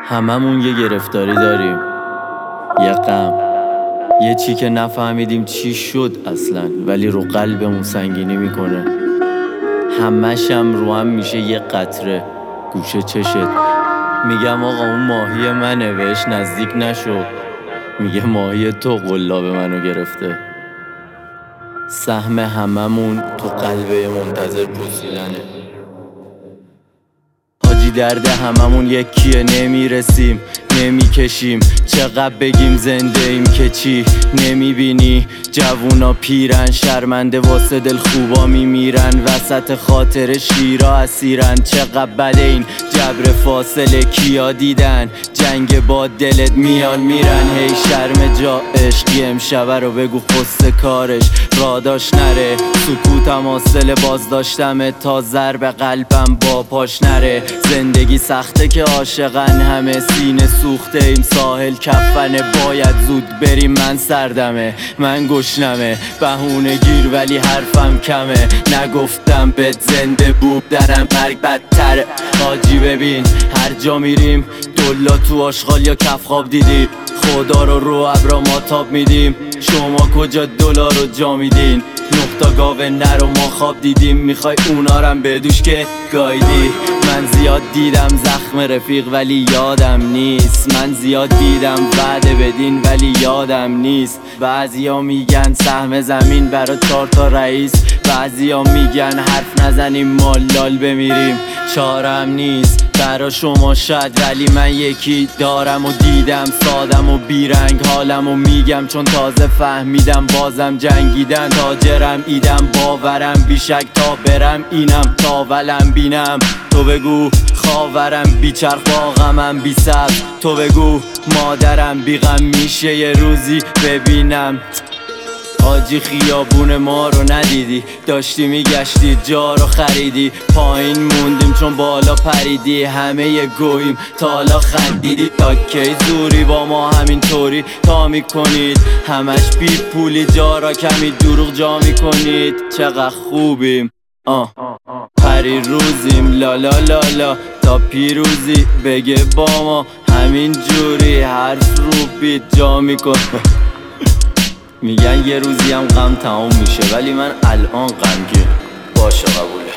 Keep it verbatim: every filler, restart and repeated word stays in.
هممون یه گرفتاری داریم، یه غم، یه چی که نفهمیدیم چی شد اصلا، ولی رو قلبمون سنگینی میکنه. همش هم رو هم میشه یه قطره گوشه چشت. میگم آقا اون ماهی منه، بهش نزدیک نشو. میگه ماهی تو قلاب منو گرفته. سهم هممون تو قلبه منتظر پوسیدنه. حاجی درد هممون یکیه، نمیرسیم نمیکشیم. چقدر بگیم زنده ایم که چی نمیبینی؟ جوونا پیرن شرمنده واسه دل خوبا میمیرن، وسط خاطر شیرا اسیرن. چقدر بده این جبر فاصله، کیا دیدن جنگ با دلت میان میرن. هی شرم جا عشقی امشبه رو بگو خست کارش راداش نره. سکوتم حاصل بازداشتمه تا ضرب قلبم با پاش نره. زندگی سخته که عاشقن همه، سینه سوخته ایم ساحل کفنه. باید زود بریم من سردمه، من گشنمه بهونه گیر ولی حرفم کمه. نگفتم بهت زنده بود درم مرگ بدتره. حاجی ببین هر جا میریم دلا تو آشغال یا کف خواب دیدی. خدا رو رو ابرا ما تاب میدیم، شما کجا دلار رو جا میدین؟ نقطا گاوه نر و ما خواب دیدیم، میخوای اونارم بدوش که گایدی. من زیاد دیدم زخم رفیق ولی یادم نیست. من زیاد دیدم وعده بدین ولی یادم نیست. بعضیا میگن سهم زمین برا چهار تا رئیس، بعضیا میگن حرف نزنیم ما لال بمیریم. چارم نیست برا شما شاید، ولی من یکی دارم و دیدم سادم و بیرنگ حالم و میگم چون تازه فهمیدم بازم جنگیدن. تاجرم ایدم باورم بیشک تا برم اینم تا ولم بینم. تو بگو خاورم بیچرخ با غمم بی صبر. تو بگو مادرم بی غم میشه یه روزی ببینم. حاجی خیابون ما رو ندیدی، داشتی میگشتی جا رو خریدی. پایین موندیم چون بالا پریدی، همه یه گوییم تا حالا خندیدی. تا کی زوری با ما همینطوری تا میکنید؟ همش بی پولی جا را کمی دروغ جا میکنید. چقدر خوبیم آه پری روزیم لا لا لا لا تا پیروزی بگه با ما همین جوری حرف رو بیت جا میکن. میگن یه روزی هم غم تمام میشه، ولی من الان غمگین باشه قبوله.